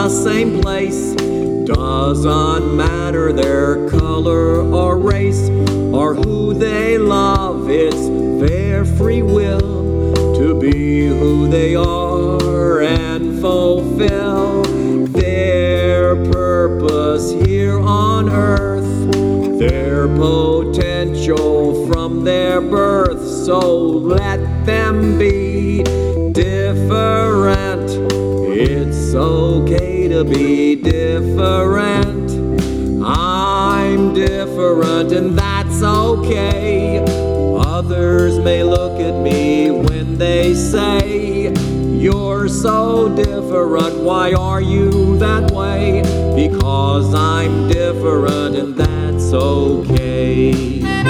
the same place. Doesn't matter their color or race or who they love, it's their free will to be who they are and fulfill their purpose here on earth, their potential from their birth. So let them be different. It's okay to be different. I'm different and that's okay. Others may look at me when they say, "You're so different, why are you that way?" Because I'm different and that's okay.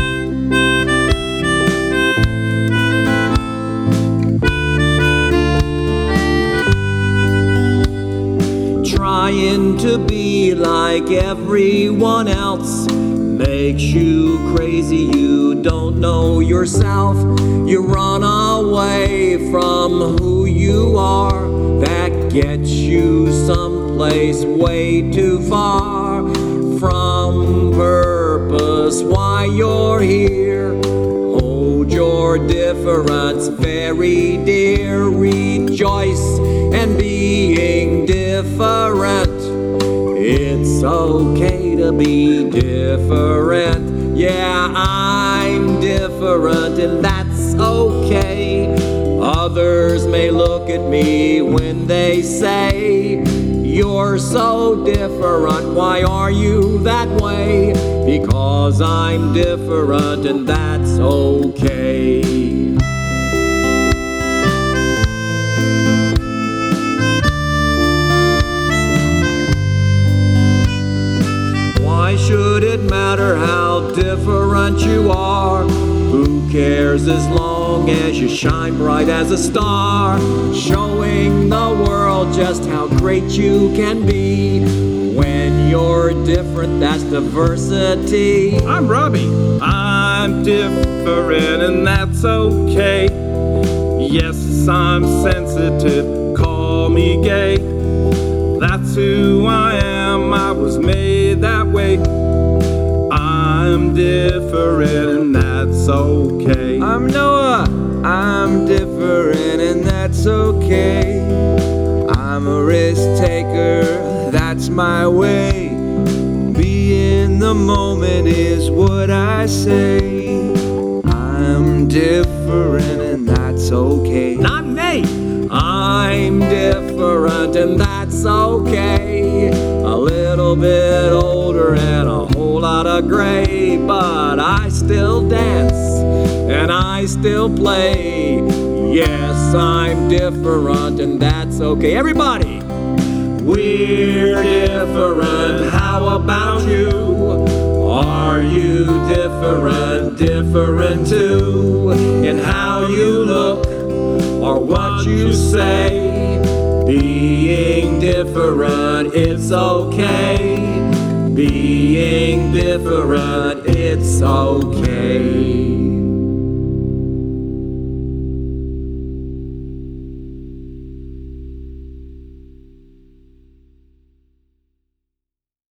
Trying to be like everyone else makes you crazy. You don't know yourself. You run away from who you are. That gets you someplace way too far from purpose. Why you're here, hold your difference very dear. Rejoice in being different. It's okay to be different. Yeah, I'm different and that's okay. Others may look at me when they say, "You're so different, why are you that way?" Because I'm different and that's okay. Why should it matter how different you are? Who cares as long as you shine bright as a star, showing the world just how great you can be. When you're different, that's diversity. I'm Robbie. I'm different and that's okay. Yes, I'm sensitive, call me gay. That's who I am, I was made that way. I'm different and that's okay. I'm Noah, I'm different and that's okay. I'm a risk taker, that's my way. Be in the moment is what I say. I'm different and that's okay. Not me! I'm different and that's okay. A little bit older and a whole lot of gray, but I still dance and I still play. Yes, I'm different and that's okay. Everybody! We're different, how about you? Are you different, different too? In how you look or what you say? Being different, it's okay. Being different, it's okay.